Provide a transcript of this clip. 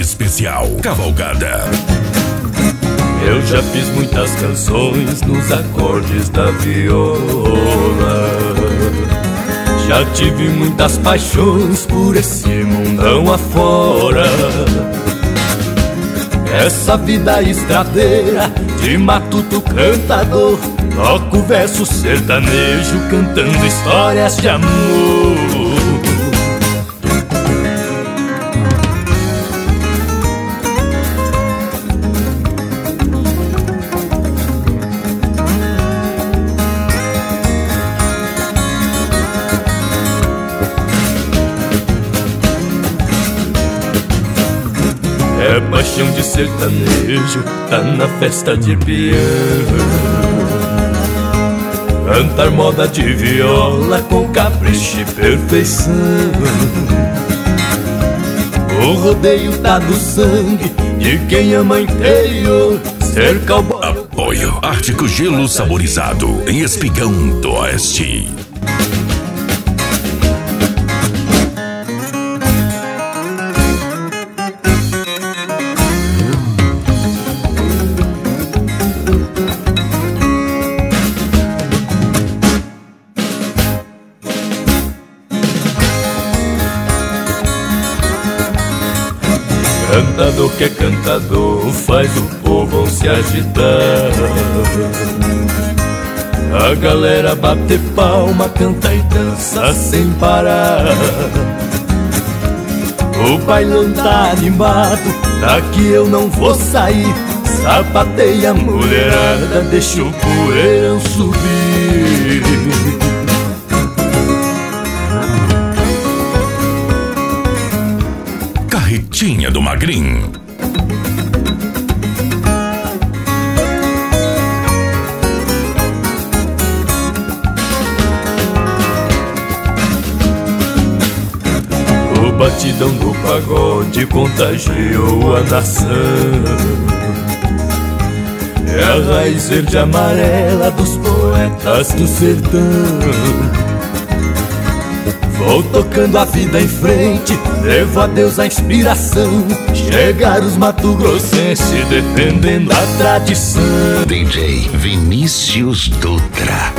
especial Cavalgada. Eu já fiz muitas canções nos acordes da viola. Já tive muitas paixões por esse mundão afora. Essa vida estradeira de matuto cantador, toco verso sertanejo cantando histórias de amor. É paixão de sertanejo, tá na festa de piano. Cantar moda de viola com capricho e perfeição. O rodeio tá do sangue de quem ama interior. Ser cowboy. Apoio Ártico Gelo Saborizado em Espigão do Oeste. Cantador que é cantador faz o povo se agitar. A galera bate palma, canta e dança sem parar. O bailão tá animado, daqui eu não vou sair. Sapateia a mulherada, deixa o poeirão subir. Carretinha do Magrinho. O batidão do pagode contagiou a nação. É a raiz verde e amarela dos poetas do sertão. Vou tocando a vida em frente, levo a Deus a inspiração. Chegar os mato-grossenses defendendo a tradição. DJ Vinícius Dutra.